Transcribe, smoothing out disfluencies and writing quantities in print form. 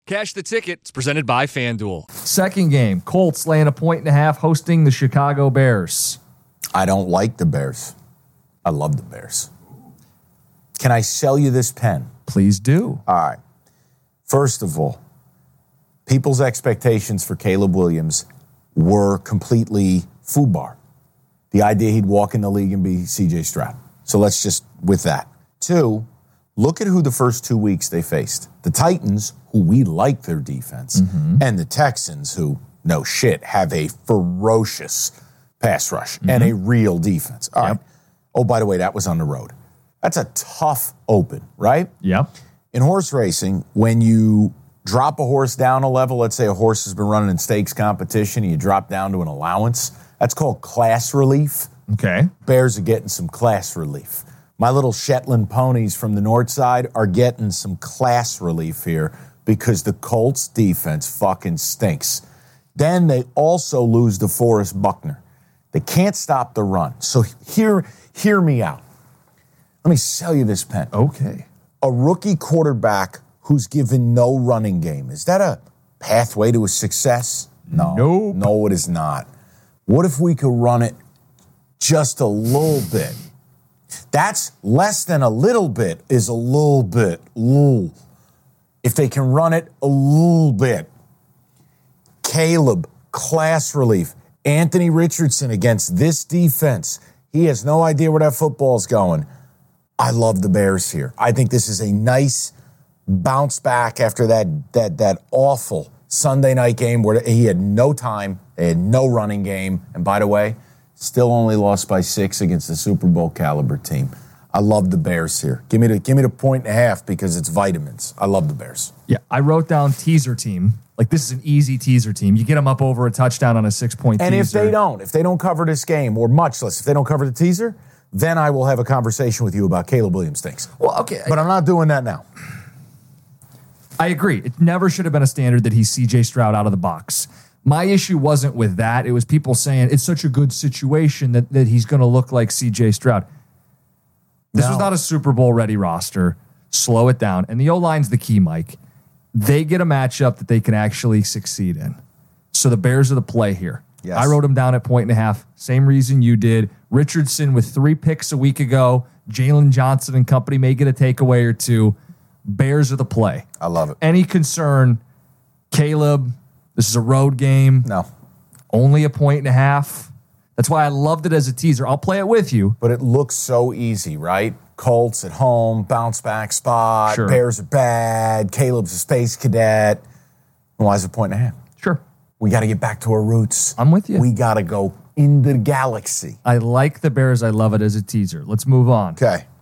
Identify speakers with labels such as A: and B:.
A: Cash the ticket. It's presented by FanDuel.
B: Second game, Colts laying 1.5 hosting the Chicago Bears.
C: I don't like the Bears. I love the Bears. Can I sell you this pen?
B: Please do.
C: All right. First of all, people's expectations for Caleb Williams were completely FUBAR. The idea he'd walk in the league and be C.J. Stroud. So let's just, with that. 2, look at who the first 2 weeks they faced. The Titans, who we like their defense, and the Texans, who, no shit, have a ferocious pass rush and a real defense. All right. Oh, by the way, that was on the road. That's a tough open, right?
B: Yep.
C: In horse racing, when you drop a horse down a level, let's say a horse has been running in stakes competition, and you drop down to an allowance, that's called class relief.
B: Okay.
C: Bears are getting some class relief. My little Shetland ponies from the north side are getting some class relief here because the Colts defense fucking stinks. Then they also lose to Forrest Buckner. They can't stop the run. So hear me out. Let me sell you this pen.
B: Okay.
C: A rookie quarterback who's given no running game. Is that a pathway to a success? No.
B: Nope.
C: No, it is not. What if we could run it just a little bit? That's less than a little bit is a little bit. Ooh. If they can run it a little bit. Caleb, class relief. Anthony Richardson against this defense. He has no idea where that football's going. I love the Bears here. I think this is a nice bounce back after that awful Sunday night game where he had no time, they had no running game, and by the way, still only lost by 6 against the Super Bowl caliber team. I love the Bears here. Give me the 1.5 because it's vitamins. I love the Bears.
B: Yeah, I wrote down teaser team. Like, this is an easy teaser team. You get them up over a touchdown on a 6-point teaser.
C: And if they don't cover this game, or much less, if they don't cover the teaser, then I will have a conversation with you about Caleb Williams things.
B: Well, okay.
C: But I'm not doing that now.
B: I agree. It never should have been a standard that he's C.J. Stroud out of the box. My issue wasn't with that. It was people saying it's such a good situation that he's going to look like C.J. Stroud. This was not a Super Bowl-ready roster. Slow it down. And the O-line's the key, Mike. They get a matchup that they can actually succeed in. So the Bears are the play here.
C: Yes.
B: I wrote him down at 1.5. Same reason you did. Richardson with 3 picks a week ago. Jalen Johnson and company may get a takeaway or 2. Bears are the play.
C: I love it.
B: Any concern, Caleb, this is a road game.
C: No.
B: Only 1.5. That's why I loved it as a teaser. I'll play it with you.
C: But it looks so easy, right? Colts at home, bounce back spot.
B: Sure.
C: Bears are bad. Caleb's a space cadet. Why is it 1.5?
B: Sure.
C: We got to get back to our roots.
B: I'm with you.
C: We got to go in the galaxy.
B: I like the Bears. I love it as a teaser. Let's move on.
C: Okay.